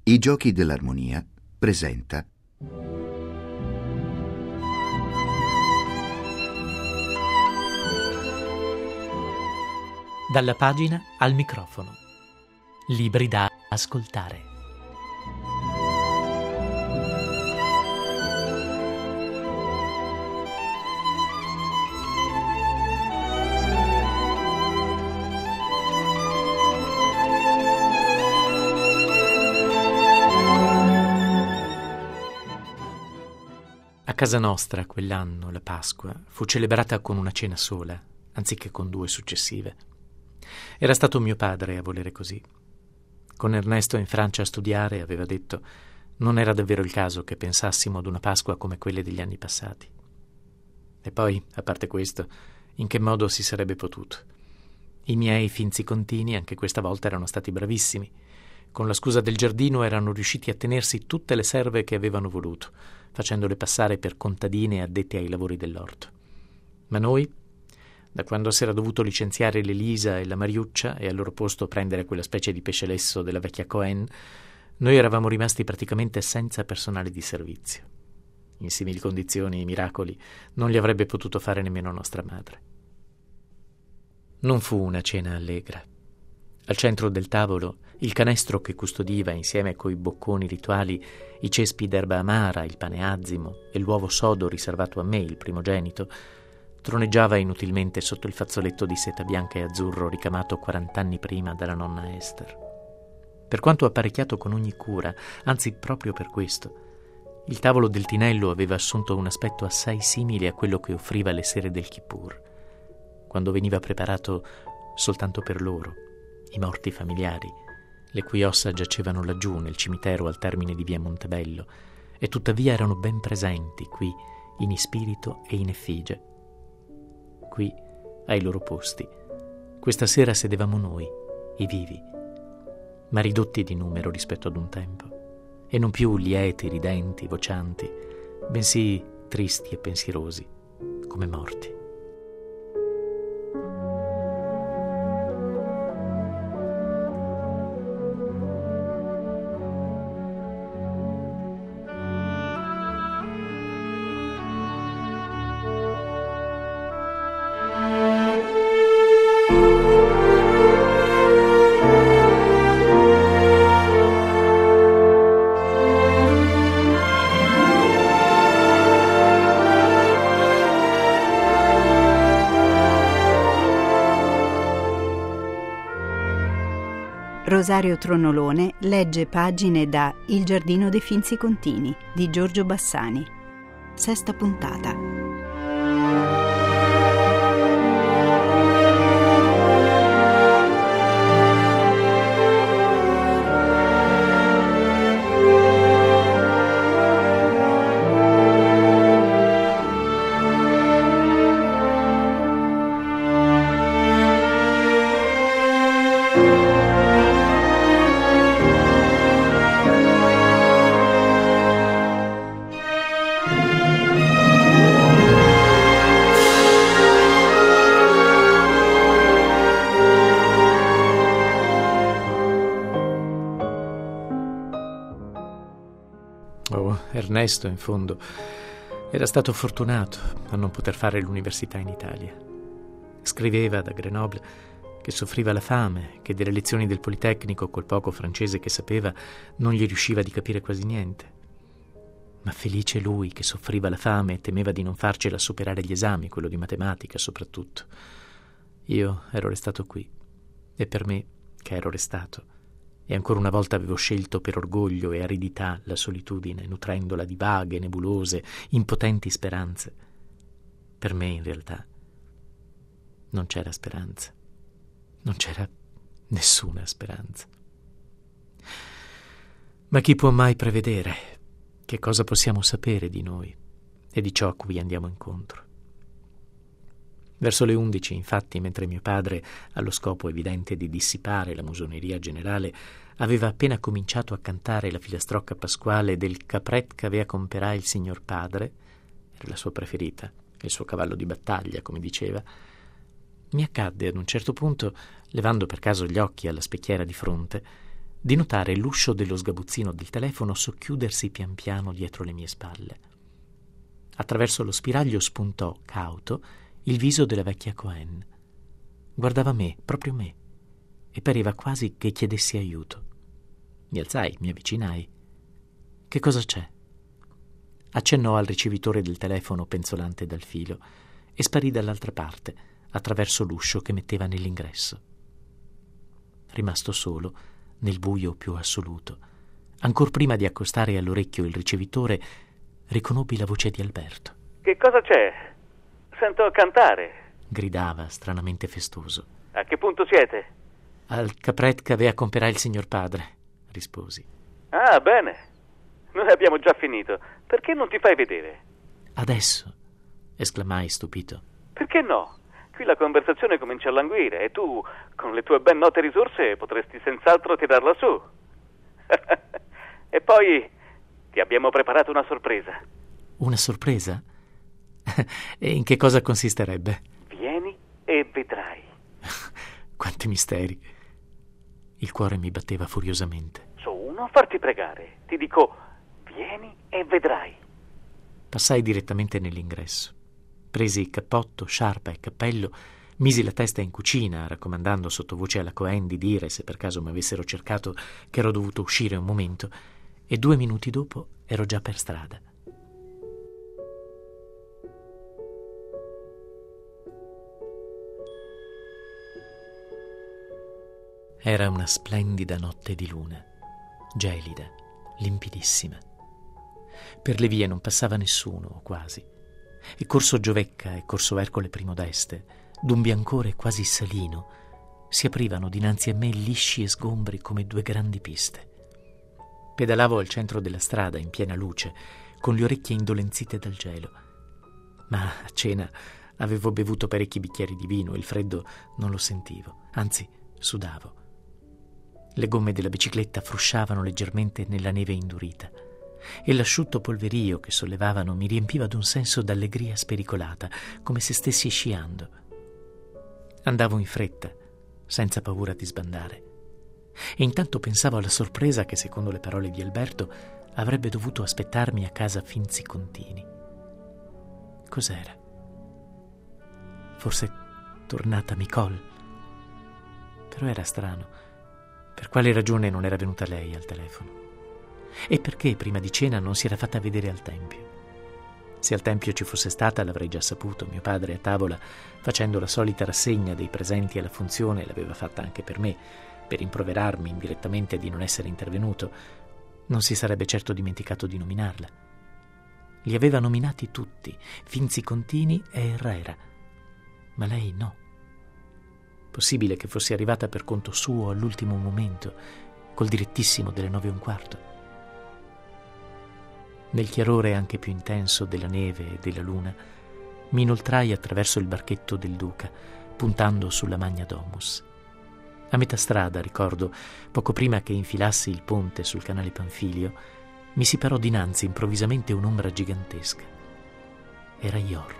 I Giochi dell'Armonia presenta Dalla pagina al microfono. Libri da ascoltare. A casa nostra quell'anno la Pasqua fu celebrata con una cena sola, anziché con 2 successive. Era stato mio padre a volere così. Con Ernesto in Francia a studiare, aveva detto, non era davvero il caso che pensassimo ad una Pasqua come quelle degli anni passati. E poi, a parte questo, in che modo si sarebbe potuto? I miei finzicontini anche questa volta erano stati bravissimi. Con la scusa del giardino erano riusciti a tenersi tutte le serve che avevano voluto, facendole passare per contadine addette ai lavori dell'orto. Ma noi, da quando s'era dovuto licenziare l'Elisa e la Mariuccia e al loro posto prendere quella specie di pesce lesso della vecchia Cohen, noi eravamo rimasti praticamente senza personale di servizio. In simili condizioni i miracoli non li avrebbe potuto fare nemmeno nostra madre. Non fu una cena allegra. Al centro del tavolo, il canestro che custodiva insieme coi bocconi rituali i cespi d'erba amara, il pane azimo e l'uovo sodo riservato a me, il primogenito, troneggiava inutilmente sotto il fazzoletto di seta bianca e azzurro ricamato 40 anni prima dalla nonna Esther. Per quanto apparecchiato con ogni cura, anzi proprio per questo, il tavolo del tinello aveva assunto un aspetto assai simile a quello che offriva le sere del Kippur, quando veniva preparato soltanto per loro, i morti familiari, le cui ossa giacevano laggiù nel cimitero al termine di via Montebello, e tuttavia erano ben presenti qui, in ispirito e in effigie. Qui, ai loro posti, questa sera sedevamo noi, i vivi, ma ridotti di numero rispetto ad un tempo, e non più lieti, ridenti, vocianti, bensì tristi e pensierosi, come morti. Rosario Tronolone legge pagine da Il giardino dei finzicontini di Giorgio Bassani. 6ª puntata. Ernesto, in fondo, era stato fortunato a non poter fare l'università in Italia. Scriveva da Grenoble che soffriva la fame, che delle lezioni del Politecnico, col poco francese che sapeva, non gli riusciva di capire quasi niente. Ma felice lui che soffriva la fame e temeva di non farcela superare gli esami, quello di matematica soprattutto. Io ero restato qui, e per me, che ero restato, e ancora una volta avevo scelto per orgoglio e aridità la solitudine, nutrendola di vaghe, nebulose, impotenti speranze. Per me, in realtà, non c'era speranza. Non c'era nessuna speranza. Ma chi può mai prevedere che cosa possiamo sapere di noi e di ciò a cui andiamo incontro? Verso le 11, infatti, mentre mio padre, allo scopo evidente di dissipare la musoneria generale, aveva appena cominciato a cantare la filastrocca pasquale del capret qu'avea comperà il signor padre, era la sua preferita, il suo cavallo di battaglia, come diceva, mi accadde ad un certo punto, levando per caso gli occhi alla specchiera di fronte, di notare l'uscio dello sgabuzzino del telefono socchiudersi pian piano dietro le mie spalle. Attraverso lo spiraglio spuntò, cauto, il viso della vecchia Cohen. Guardava me, proprio me, e pareva quasi che chiedessi aiuto. Mi alzai, mi avvicinai. «Che cosa c'è?» Accennò al ricevitore del telefono penzolante dal filo e sparì dall'altra parte, attraverso l'uscio che metteva nell'ingresso. Rimasto solo, nel buio più assoluto, ancor prima di accostare all'orecchio il ricevitore, riconobbi la voce di Alberto. «Che cosa c'è? Sento cantare», gridava stranamente festoso. «A che punto siete?» «Al Capret che avea comperà il signor padre», risposi. «Ah, bene. Noi abbiamo già finito. Perché non ti fai vedere?» «Adesso?» esclamai stupito. «Perché no? Qui la conversazione comincia a languire e tu, con le tue ben note risorse, potresti senz'altro tirarla su. E poi ti abbiamo preparato una sorpresa». «Una sorpresa? E in che cosa consisterebbe?» «Vieni e vedrai». Quanti misteri! Il cuore mi batteva furiosamente. Su, non farti pregare. Ti dico, vieni e vedrai. Passai direttamente nell'ingresso. Presi cappotto, sciarpa e cappello, misi la testa in cucina, raccomandando sottovoce alla Cohen di dire, se per caso mi avessero cercato, che ero dovuto uscire un momento, e 2 minuti dopo ero già per strada. Era una splendida notte di luna, gelida, limpidissima. Per le vie non passava nessuno, o quasi, e Corso Giovecca e Corso Ercole I d'Este, d'un biancore quasi salino, si aprivano dinanzi a me lisci e sgombri come 2 grandi piste. Pedalavo al centro della strada in piena luce, con le orecchie indolenzite dal gelo. Ma a cena avevo bevuto parecchi bicchieri di vino e il freddo non lo sentivo, anzi sudavo. Le gomme della bicicletta frusciavano leggermente nella neve indurita e l'asciutto polverio che sollevavano mi riempiva d'un senso d'allegria spericolata, come se stessi sciando. Andavo in fretta, senza paura di sbandare, e intanto pensavo alla sorpresa che, secondo le parole di Alberto, avrebbe dovuto aspettarmi a casa Finzi-Contini. Cos'era? Forse tornata Micol? Però era strano. Per quale ragione non era venuta lei al telefono? E perché prima di cena non si era fatta vedere al tempio? Se al tempio ci fosse stata l'avrei già saputo. Mio padre a tavola, facendo la solita rassegna dei presenti alla funzione, l'aveva fatta anche per me, per rimproverarmi indirettamente di non essere intervenuto. Non si sarebbe certo dimenticato di nominarla. Li aveva nominati tutti, Finzi-Contini e Herrera, ma lei no. Possibile che fosse arrivata per conto suo all'ultimo momento, col direttissimo delle 9:15. Nel chiarore anche più intenso della neve e della luna, mi inoltrai attraverso il barchetto del Duca, puntando sulla Magna Domus. A metà strada, ricordo, poco prima che infilassi il ponte sul canale Panfilio, mi si parò dinanzi improvvisamente un'ombra gigantesca. Era Ior.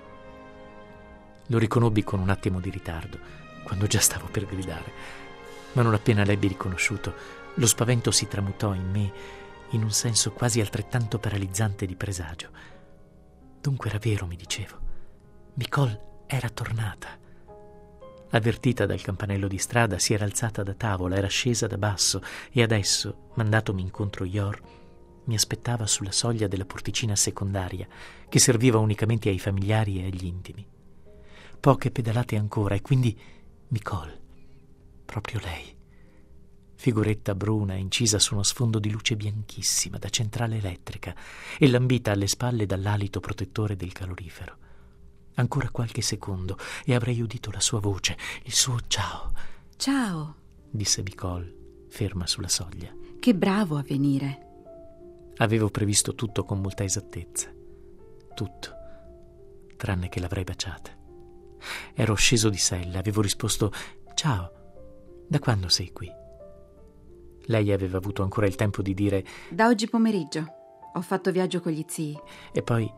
Lo riconobbi con un attimo di ritardo, quando già stavo per gridare, ma non appena l'ebbi riconosciuto, lo spavento si tramutò in me in un senso quasi altrettanto paralizzante di presagio. Dunque era vero, mi dicevo. Micol era tornata. Avvertita dal campanello di strada, si era alzata da tavola, era scesa da basso e adesso, mandatomi incontro Ior, mi aspettava sulla soglia della porticina secondaria che serviva unicamente ai familiari e agli intimi. Poche pedalate ancora e quindi Micol, proprio lei, figuretta bruna incisa su uno sfondo di luce bianchissima da centrale elettrica e lambita alle spalle dall'alito protettore del calorifero. Ancora qualche secondo e avrei udito la sua voce, il suo ciao. «Ciao», disse Micol, ferma sulla soglia. «che bravo a venire». Avevo previsto tutto con molta esattezza. Tutto, tranne che l'avrei baciata. Ero sceso di sella, avevo risposto «Ciao, da quando sei qui?» Lei aveva avuto ancora il tempo di dire «Da oggi pomeriggio. Ho fatto viaggio con gli zii». E poi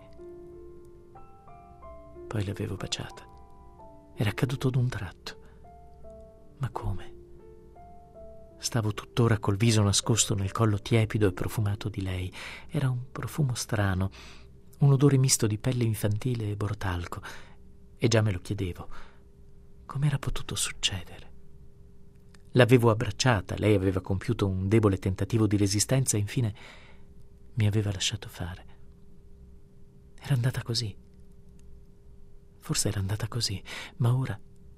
l'avevo baciata. Era accaduto d'un tratto. Ma come? Stavo tuttora col viso nascosto nel collo tiepido e profumato di lei. Era un profumo strano, un odore misto di pelle infantile e borotalco, e già me lo chiedevo. Com'era potuto succedere? L'avevo abbracciata, lei aveva compiuto un debole tentativo di resistenza e infine mi aveva lasciato fare. Era andata così. Forse era andata così, ma ora...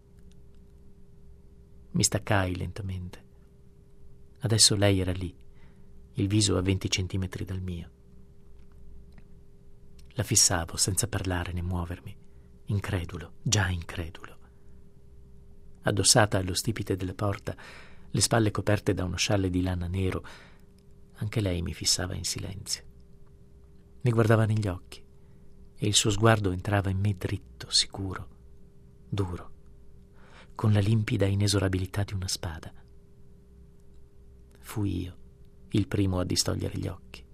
Mi staccai lentamente. Adesso lei era lì, il viso a 20 centimetri dal mio. La fissavo senza parlare né muovermi, incredulo, già incredulo. Addossata allo stipite della porta, le spalle coperte da uno scialle di lana nero, anche lei mi fissava in silenzio. Mi guardava negli occhi e il suo sguardo entrava in me dritto, sicuro, duro, con la limpida inesorabilità di una spada. Fui io il primo a distogliere gli occhi.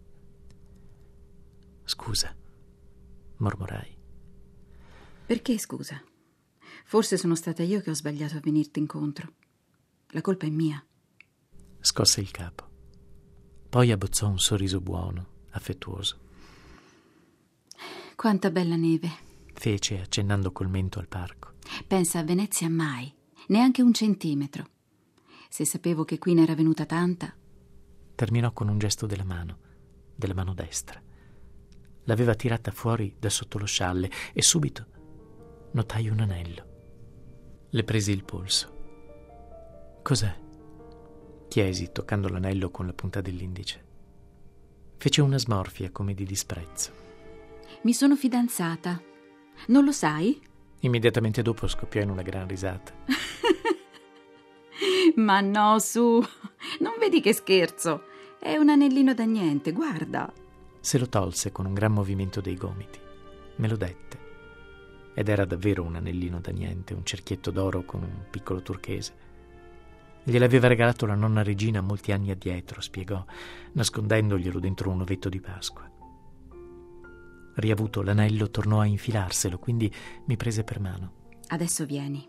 «Scusa», mormorai. «Perché scusa? Forse sono stata io che ho sbagliato a venirti incontro. La colpa è mia». Scosse il capo. Poi abbozzò un sorriso buono, affettuoso. «Quanta bella neve», fece, accennando col mento al parco. «Pensa, a Venezia mai, neanche un centimetro. Se sapevo che qui ne era venuta tanta...» Terminò con un gesto della mano destra. L'aveva tirata fuori da sotto lo scialle e subito notai un anello. Le presi il polso. «Cos'è?» chiesi, toccando l'anello con la punta dell'indice. Fece una smorfia come di disprezzo. «Mi sono fidanzata. Non lo sai?» Immediatamente dopo scoppiò in una gran risata. «Ma no, su, non vedi che scherzo? È un anellino da niente, guarda». Se lo tolse con un gran movimento dei gomiti. Me lo dette. Ed era davvero un anellino da niente, un cerchietto d'oro con un piccolo turchese. Gliel'aveva regalato la nonna Regina molti anni addietro, spiegò, nascondendoglielo dentro un ovetto di Pasqua. Riavuto l'anello, tornò a infilarselo, quindi mi prese per mano. «Adesso vieni,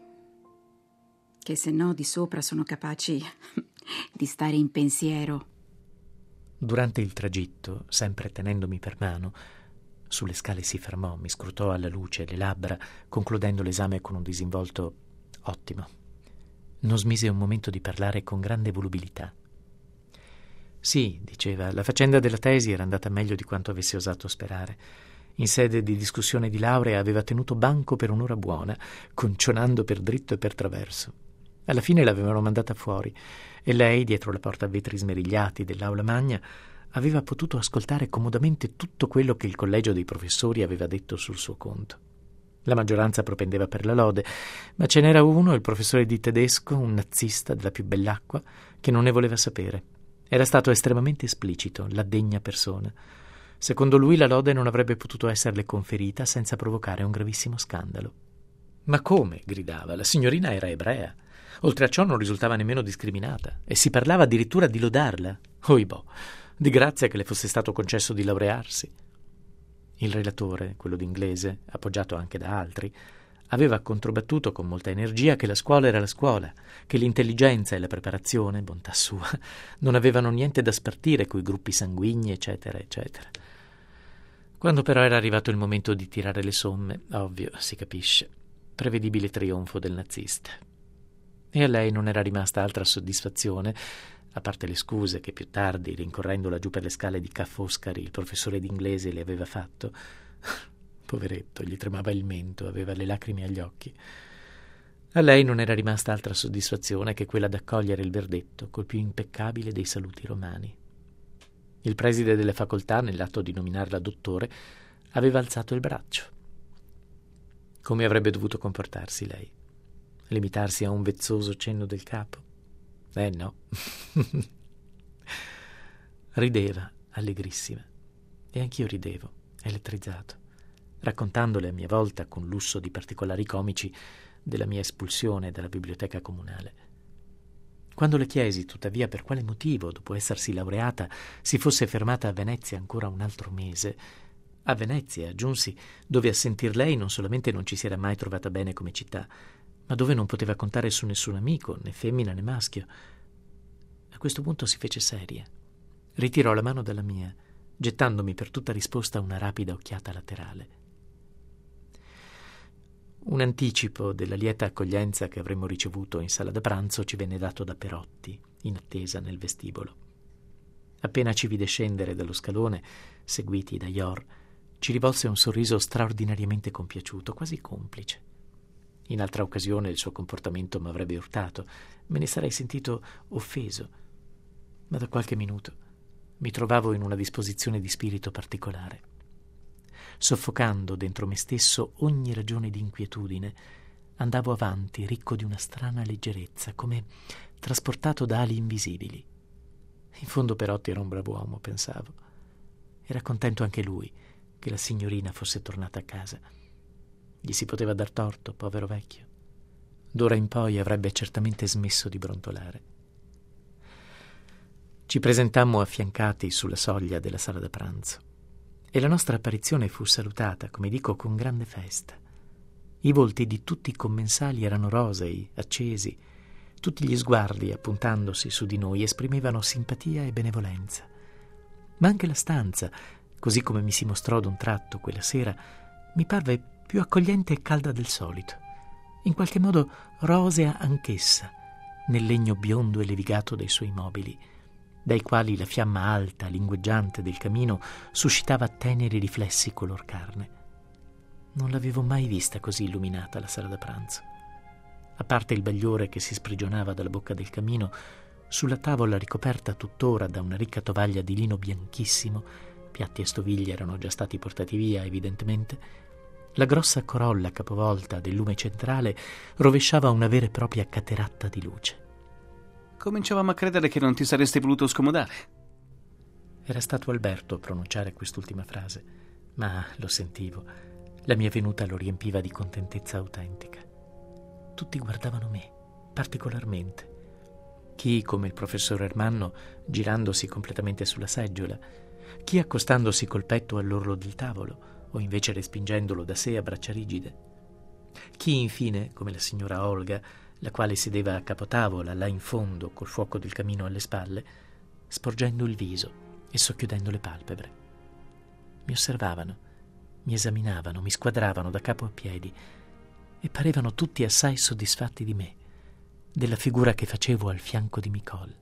che se no di sopra sono capaci di stare in pensiero». Durante il tragitto, sempre tenendomi per mano, sulle scale si fermò, mi scrutò alla luce le labbra, concludendo l'esame con un disinvolto ottimo. Non smise un momento di parlare con grande volubilità. «Sì», diceva, «la faccenda della tesi era andata meglio di quanto avessi osato sperare. In sede di discussione di laurea aveva tenuto banco per un'ora buona, concionando per dritto e per traverso. Alla fine l'avevano mandata fuori e lei, dietro la porta a vetri smerigliati dell'aula magna, aveva potuto ascoltare comodamente tutto quello che il collegio dei professori aveva detto sul suo conto. La maggioranza propendeva per la lode, ma ce n'era uno, il professore di tedesco, un nazista della più bell'acqua, che non ne voleva sapere. Era stato estremamente esplicito, la degna persona. Secondo lui la lode non avrebbe potuto esserle conferita senza provocare un gravissimo scandalo. «Ma come?» gridava, «la signorina era ebrea. Oltre a ciò non risultava nemmeno discriminata e si parlava addirittura di lodarla. Oibò, di grazia che le fosse stato concesso di laurearsi». Il relatore, quello d'inglese, appoggiato anche da altri, aveva controbattuto con molta energia che la scuola era la scuola, che l'intelligenza e la preparazione, bontà sua, non avevano niente da spartire coi gruppi sanguigni, eccetera, eccetera. Quando però era arrivato il momento di tirare le somme, ovvio, si capisce, prevedibile trionfo del nazista. E a lei non era rimasta altra soddisfazione, a parte le scuse che più tardi, rincorrendola giù per le scale di Ca' Foscari, il professore d'inglese le aveva fatto. Poveretto, gli tremava il mento, aveva le lacrime agli occhi. A lei non era rimasta altra soddisfazione che quella d'accogliere il verdetto col più impeccabile dei saluti romani. Il preside delle facoltà, nell'atto di nominarla dottore, aveva alzato il braccio. Come avrebbe dovuto comportarsi lei? Limitarsi a un vezzoso cenno del capo? No. Rideva, allegrissima. E anch'io ridevo, elettrizzato, raccontandole a mia volta, con lusso di particolari comici, della mia espulsione dalla biblioteca comunale. Quando le chiesi, tuttavia, per quale motivo, dopo essersi laureata, si fosse fermata a Venezia ancora un altro mese, a Venezia, aggiunsi, dove a sentir lei non solamente non ci si era mai trovata bene come città, ma dove non poteva contare su nessun amico, né femmina né maschio, questo punto si fece seria. Ritirò la mano dalla mia, gettandomi per tutta risposta una rapida occhiata laterale. Un anticipo della lieta accoglienza che avremmo ricevuto in sala da pranzo ci venne dato da Perotti, in attesa nel vestibolo. Appena ci vide scendere dallo scalone, seguiti da Yor, ci rivolse un sorriso straordinariamente compiaciuto, quasi complice. In altra occasione il suo comportamento m'avrebbe urtato, me ne sarei sentito offeso, ma da qualche minuto mi trovavo in una disposizione di spirito particolare. Soffocando dentro me stesso ogni ragione di inquietudine, andavo avanti ricco di una strana leggerezza, come trasportato da ali invisibili. In fondo Perotti era un brav'uomo, pensavo. Era contento anche lui che la signorina fosse tornata a casa. Gli si poteva dar torto, povero vecchio. D'ora in poi avrebbe certamente smesso di brontolare. Ci presentammo affiancati sulla soglia della sala da pranzo e la nostra apparizione fu salutata, come dico, con grande festa. I volti di tutti i commensali erano rosei, accesi. Tutti gli sguardi, appuntandosi su di noi, esprimevano simpatia e benevolenza. Ma anche la stanza, così come mi si mostrò d'un tratto quella sera, mi parve più accogliente e calda del solito, in qualche modo rosea anch'essa, nel legno biondo e levigato dei suoi mobili, dai quali la fiamma alta, lingueggiante del camino suscitava teneri riflessi color carne. Non l'avevo mai vista così illuminata la sala da pranzo. A parte il bagliore che si sprigionava dalla bocca del camino, sulla tavola ricoperta tuttora da una ricca tovaglia di lino bianchissimo, piatti e stoviglie erano già stati portati via evidentemente, la grossa corolla capovolta del lume centrale rovesciava una vera e propria cateratta di luce. Cominciavamo a credere che non ti saresti voluto scomodare. Era stato Alberto a pronunciare quest'ultima frase, ma lo sentivo. La mia venuta lo riempiva di contentezza autentica. Tutti guardavano me, particolarmente. Chi, come il professor Ermanno, girandosi completamente sulla seggiola, chi accostandosi col petto all'orlo del tavolo, o invece respingendolo da sé a braccia rigide. Chi, infine, come la signora Olga, la quale sedeva a capotavola là in fondo col fuoco del camino alle spalle, sporgendo il viso e socchiudendo le palpebre. Mi osservavano, mi esaminavano, mi squadravano da capo a piedi e parevano tutti assai soddisfatti di me, della figura che facevo al fianco di Micol.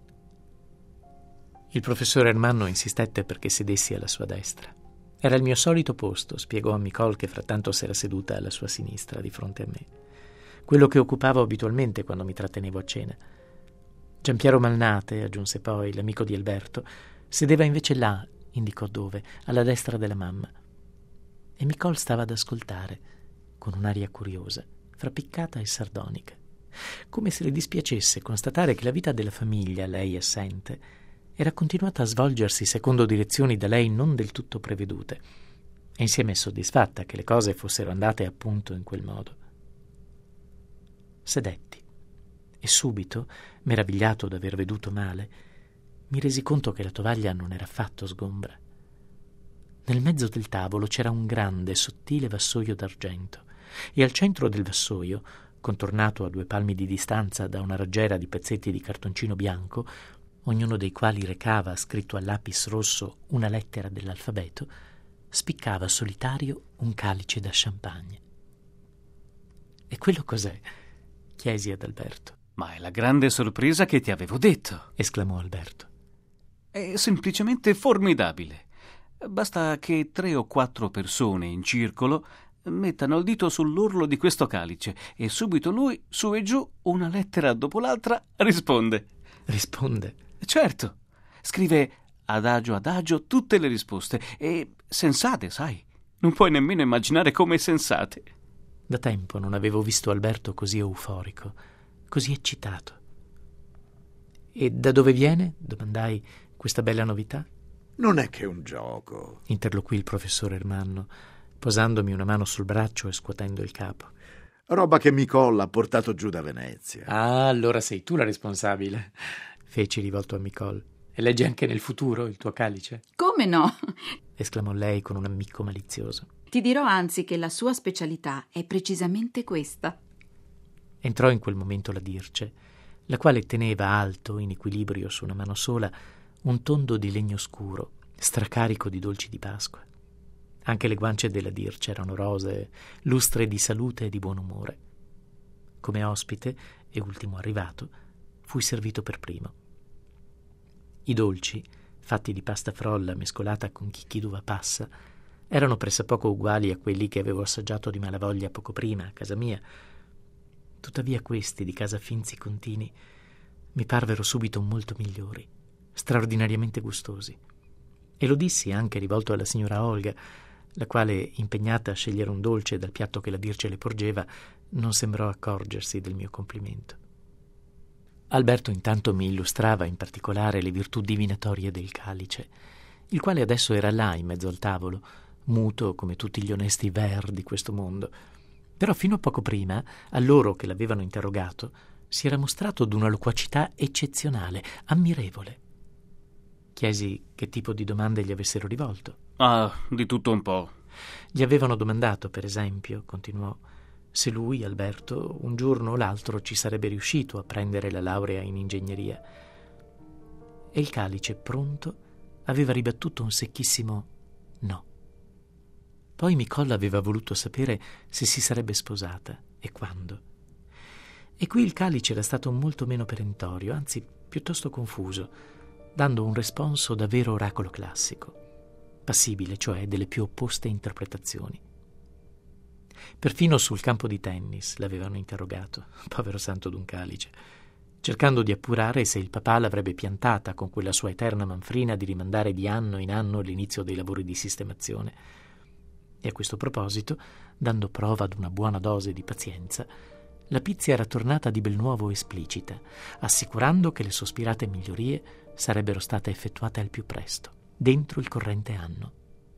Il professor Ermanno insistette perché sedessi alla sua destra. Era il mio solito posto, spiegò a Micol, che frattanto s'era seduta alla sua sinistra di fronte a me. Quello che occupavo abitualmente quando mi trattenevo a cena. Giampiero Malnate, aggiunse poi, l'amico di Alberto, sedeva invece là, indicò dove, alla destra della mamma. E Micol stava ad ascoltare, con un'aria curiosa, fra piccata e sardonica, come se le dispiacesse constatare che la vita della famiglia, lei assente, era continuata a svolgersi secondo direzioni da lei non del tutto prevedute, e insieme soddisfatta che le cose fossero andate appunto in quel modo. Sedetti e subito, meravigliato d'aver veduto male, mi resi conto che la tovaglia non era affatto sgombra. Nel mezzo del tavolo c'era un grande, sottile vassoio d'argento e al centro del vassoio, contornato a 2 palmi di distanza da una raggiera di pezzetti di cartoncino bianco, ognuno dei quali recava, scritto a lapis rosso, una lettera dell'alfabeto, spiccava solitario un calice da champagne. «E quello cos'è?» chiesi ad Alberto. «Ma è la grande sorpresa che ti avevo detto», esclamò Alberto. «È semplicemente formidabile. Basta che 3 o 4 persone in circolo mettano il dito sull'orlo di questo calice e subito lui, su e giù, una lettera dopo l'altra, risponde». «Risponde?» «Certo. Scrive adagio tutte le risposte e sensate, sai. Non puoi nemmeno immaginare come sensate». Da tempo non avevo visto Alberto così euforico, così eccitato. «E da dove viene?» domandai, «questa bella novità?» «Non è che un gioco», interloquì il professor Ermanno, posandomi una mano sul braccio e scuotendo il capo. «Roba che Micol ha portato giù da Venezia». «Ah, allora sei tu la responsabile», feci rivolto a Micol. «E leggi anche nel futuro il tuo calice?» «Come no?» esclamò lei con un ammicco malizioso. «Ti dirò anzi che la sua specialità è precisamente questa». Entrò in quel momento la Dirce, la quale teneva alto, in equilibrio su una mano sola, un tondo di legno scuro, stracarico di dolci di Pasqua. Anche le guance della Dirce erano rosee, lustre di salute e di buon umore. Come ospite e ultimo arrivato, fui servito per primo. I dolci, fatti di pasta frolla mescolata con chicchi d'uva passa, erano pressappoco uguali a quelli che avevo assaggiato di malavoglia poco prima a casa mia. Tuttavia questi di casa Finzi Contini mi parvero subito molto migliori, straordinariamente gustosi. E lo dissi anche rivolto alla signora Olga, la quale, impegnata a scegliere un dolce dal piatto che la Dirce le porgeva, non sembrò accorgersi del mio complimento. Alberto intanto mi illustrava in particolare le virtù divinatorie del calice, il quale adesso era là in mezzo al tavolo, muto come tutti gli onesti ver di questo mondo. Però fino a poco prima, a loro che l'avevano interrogato, si era mostrato d'una loquacità eccezionale, ammirevole. Chiesi che tipo di domande gli avessero rivolto. Ah, di tutto un po'. Gli avevano domandato, per esempio, continuò, se lui, Alberto, un giorno o l'altro ci sarebbe riuscito a prendere la laurea in ingegneria. E il calice, pronto, aveva ribattuto un secchissimo no. Poi Micolla aveva voluto sapere se si sarebbe sposata e quando. E qui il calice era stato molto meno perentorio, anzi piuttosto confuso, dando un responso da vero oracolo classico, passibile cioè delle più opposte interpretazioni. Perfino sul campo di tennis l'avevano interrogato, povero santo d'un calice, cercando di appurare se il papà l'avrebbe piantata con quella sua eterna manfrina di rimandare di anno in anno l'inizio dei lavori di sistemazione. E a questo proposito, dando prova d'una buona dose di pazienza, la Pizzi era tornata di bel nuovo esplicita, assicurando che le sospirate migliorie sarebbero state effettuate al più presto, dentro il corrente anno.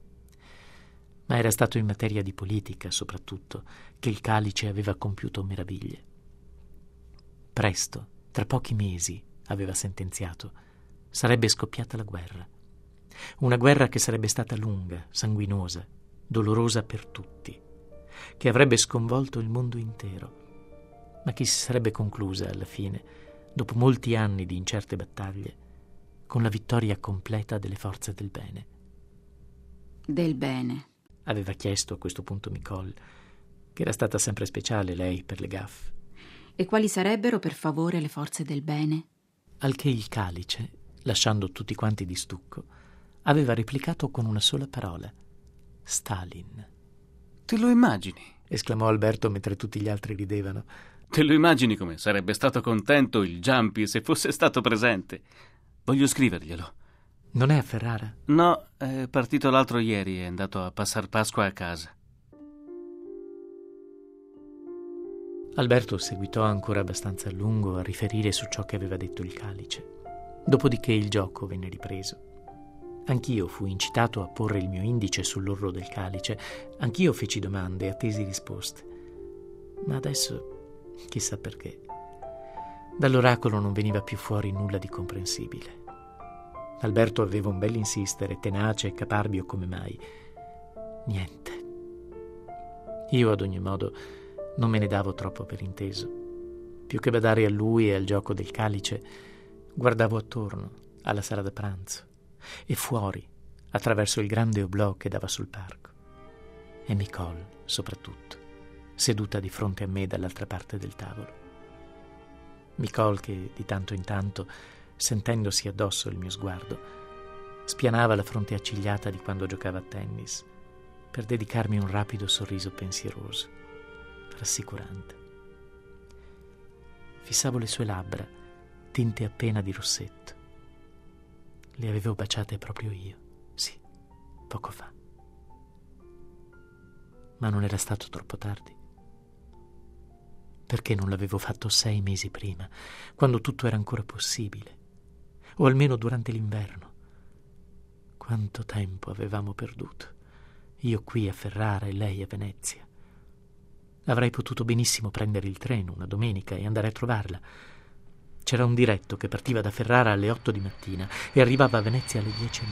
Ma era stato in materia di politica, soprattutto, che il calice aveva compiuto meraviglie. Presto, tra pochi mesi, aveva sentenziato, sarebbe scoppiata la guerra. Una guerra che sarebbe stata lunga, sanguinosa, dolorosa per tutti, che avrebbe sconvolto il mondo intero, ma che si sarebbe conclusa alla fine, dopo molti anni di incerte battaglie, con la vittoria completa delle forze del bene. Del bene? Aveva chiesto a questo punto Micol, che era stata sempre speciale lei per le gaffe. E quali sarebbero, per favore, le forze del bene? Al che il calice, lasciando tutti quanti di stucco, aveva replicato con una sola parola: Stalin. Te lo immagini? Esclamò Alberto mentre tutti gli altri ridevano. Te lo immagini come sarebbe stato contento il Giampi se fosse stato presente? Voglio scriverglielo. Non è a Ferrara? No, è partito l'altro ieri, è andato a passar Pasqua a casa. Alberto seguitò ancora abbastanza a lungo a riferire su ciò che aveva detto il calice. Dopodiché il gioco venne ripreso. Anch'io fui incitato a porre il mio indice sull'orlo del calice. Anch'io feci domande e attesi risposte. Ma adesso, chissà perché, dall'oracolo non veniva più fuori nulla di comprensibile. Alberto aveva un bel insistere, tenace e caparbio come mai. Niente. Io, ad ogni modo, non me ne davo troppo per inteso. Più che badare a lui e al gioco del calice, guardavo attorno, alla sala da pranzo, e fuori, attraverso il grande oblò che dava sul parco. E Micol, soprattutto, seduta di fronte a me dall'altra parte del tavolo. Micol che, di tanto in tanto, sentendosi addosso il mio sguardo, spianava la fronte accigliata di quando giocava a tennis, per dedicarmi un rapido sorriso pensieroso, rassicurante. Fissavo le sue labbra, tinte appena di rossetto. Le avevo baciate proprio io, sì, poco fa. Ma non era stato troppo tardi. Perché non l'avevo fatto 6 mesi prima, quando tutto era ancora possibile? O almeno durante l'inverno. Quanto tempo avevamo perduto, io qui a Ferrara e lei a Venezia. Avrei potuto benissimo prendere il treno una domenica e andare a trovarla. C'era un diretto che partiva da Ferrara alle 8 di mattina e arrivava a Venezia alle 10:30.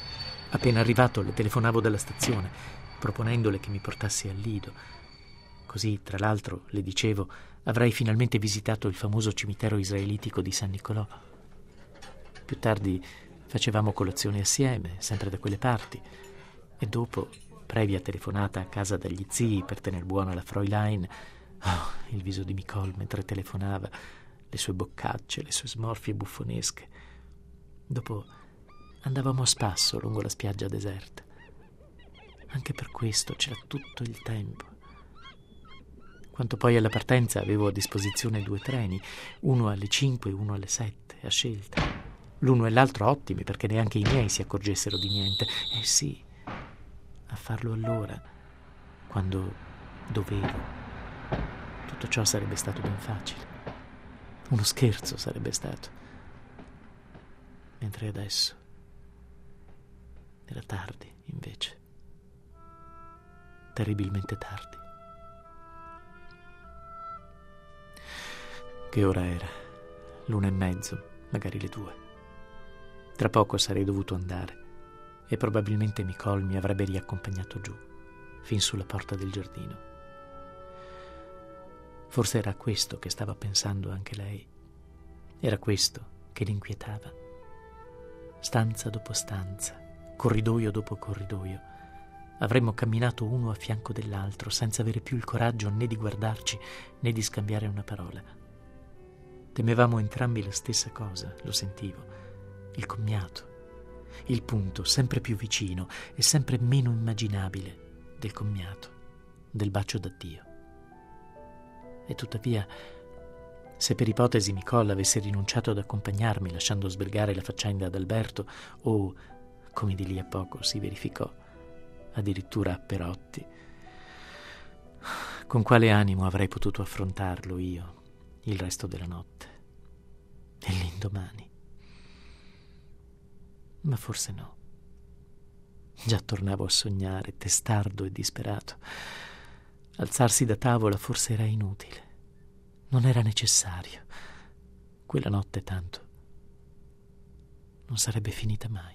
Appena arrivato le telefonavo dalla stazione, proponendole che mi portassi al Lido. così, tra l'altro, le dicevo, avrei finalmente visitato il famoso cimitero israelitico di San Nicolò. Più tardi facevamo colazione assieme, sempre da quelle parti, e dopo, previa telefonata a casa dagli zii per tener buona la Fräulein, il viso di Nicole mentre telefonava, le sue boccacce, le sue smorfie buffonesche. Dopo andavamo a spasso lungo la spiaggia deserta. Anche per questo c'era tutto il tempo. Quanto poi alla partenza avevo a disposizione 2 treni, uno alle 5 e uno alle 7, a scelta. L'uno e l'altro ottimi, perché neanche i miei si accorgessero di niente. Sì, a farlo allora, quando dovevo. Tutto ciò sarebbe stato ben facile. Uno scherzo sarebbe stato. Mentre adesso era tardi, invece. Terribilmente tardi. Che ora era? 1:30, magari le 2. Tra poco sarei dovuto andare e probabilmente Nicole mi avrebbe riaccompagnato giù, fin sulla porta del giardino. Forse era questo che stava pensando anche lei. Era questo che l'inquietava. Stanza dopo stanza, corridoio dopo corridoio, avremmo camminato uno a fianco dell'altro senza avere più il coraggio né di guardarci né di scambiare una parola. Temevamo entrambi la stessa cosa, lo sentivo, il commiato, il punto sempre più vicino e sempre meno immaginabile del commiato, del bacio d'addio. E tuttavia, se per ipotesi Nicole avesse rinunciato ad accompagnarmi lasciando sbrigare la faccenda ad Alberto o, come di lì a poco si verificò, addirittura a Perotti, con quale animo avrei potuto affrontarlo io il resto della notte e l'indomani? Ma forse no. Già tornavo a sognare, testardo e disperato. Alzarsi da tavola forse era inutile. Non era necessario. Quella notte tanto non sarebbe finita mai.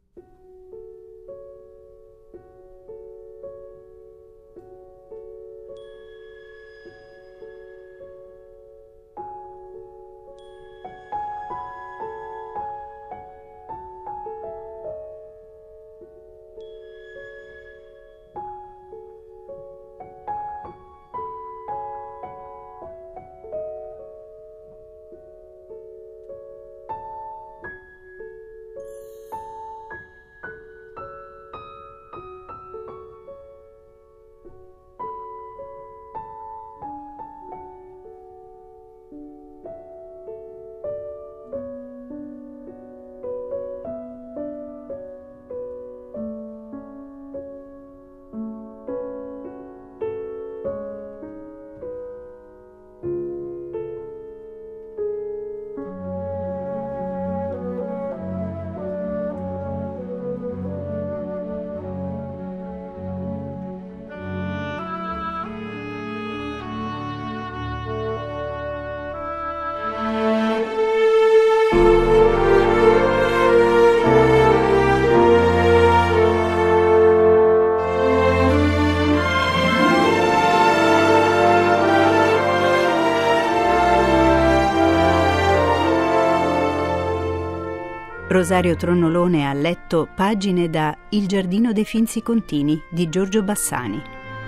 Rosario Tronnolone ha letto pagine da Il giardino dei Finzi Contini di Giorgio Bassani.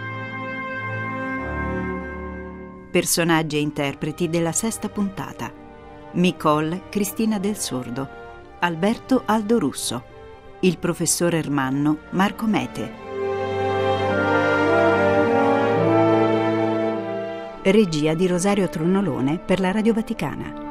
Personaggi e interpreti della 6ª puntata: Nicole Cristina Del Sordo, Alberto Aldo Russo, il professor Ermanno Marco Mete. Regia di Rosario Tronnolone per la Radio Vaticana.